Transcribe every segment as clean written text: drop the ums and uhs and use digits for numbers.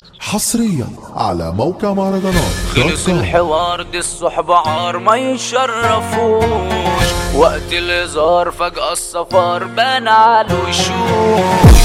حصريا على موقع مهرجانات. خلص الحوار دي الصحبة عار ما يشرفوش، وقت الهزار فجأة السفر بان على الوشوش.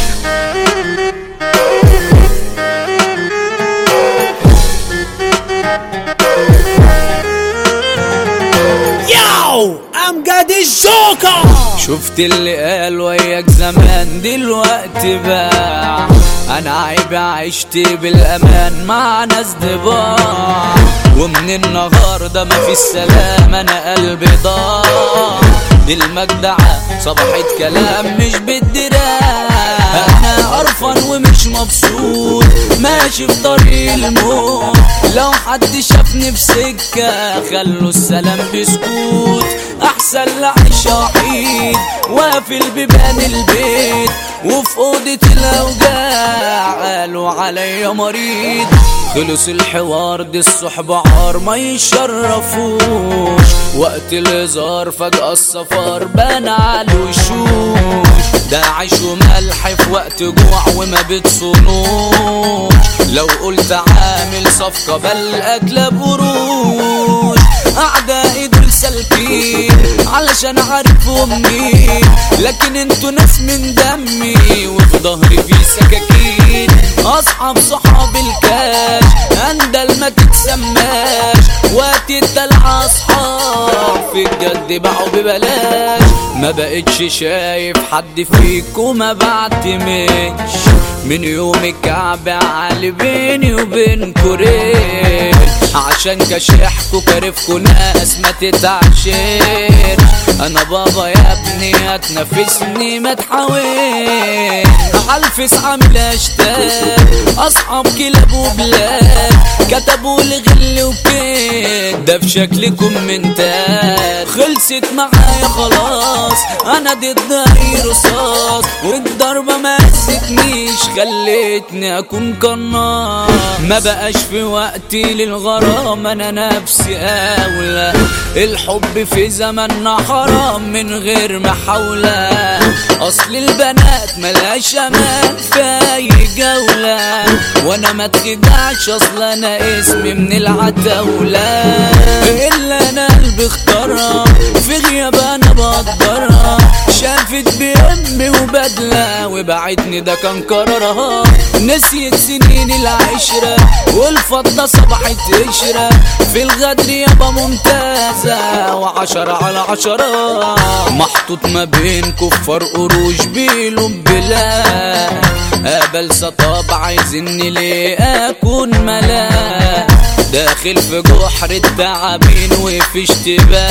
امجد الجوكر شفت اللي قال وياك زمان دلوقتي باع، انا عيب عشت بالامان مع ناس ضباع، ومن النهارده مفيش سلام انا قلبي ضاع. المجدعة صبحت كلام مش بالدراع، انا قرفان ومش مبسوط ماشي في طريق الموت. لو حد شافني في سكة خلوا السلام بسكوت، احسن لعيش وحيد وافي ببان البيت، وفي اوضة الاوجاع قالوا عليا مريض. خلص الحوار دي الصحبة عار ما يشرفوش، وقت الهزار فجأة السفر بان على الوشوش. ده عيش وملح في وقت جوع وما بتصونوش، لو قلت عامل صفقة بل اكلب قروش. اعدائي دول سالكين علشان عارفهم مين، لكن انتوا ناس من دمي وفي ظهري في سكاكين. اصحاب صحاب الكاش اندل ما تتسماش، وقت الدلع اصحاب في الجد باعوا ببلاش. ما بقتش شايف حد فيكم ما بعتمدش، من يوم الكعب على بيني وبينكوا ريش، عشان كشحكوا كارفكوا ناس ما تتعشرش. انا بابا يا ابني هتنافسني ما تحاولش، عالفس عامل اشتاق اصحاب كلاب وبلاد، كتبوا لي غل وكيد ده في شكل كومنتات. خلصت معايا خلاص انا ضد اي رصاص، والضربة ما هزتنيش خلتني اكون قناص. ما بقاش في وقتي للغرام انا نفسي اولى، الحب في زمننا حرام من غير محاولة. اصل البنات ملهاش امان في اي جولة، وانا ما تخدعش اصل انا اسمي من العتاولة. الا انا قلبي اختارها في غياب انا بقدرها، شافت بامي وبدلة وبعتني ده كان قرارها. نسيت سنين العشرة والفضة صبحت قشرة، في الغدر يابا ممتازة وعشرة على عشرة. محطوط ما بين كفار قروش بيلوم بلا، قبل سطاب عايزني ليه اكون ملاك، داخل في جحر التعابين وفي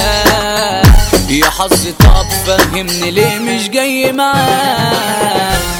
اشتباه. يا حظ طب فهمني ليه مش جاي معاك.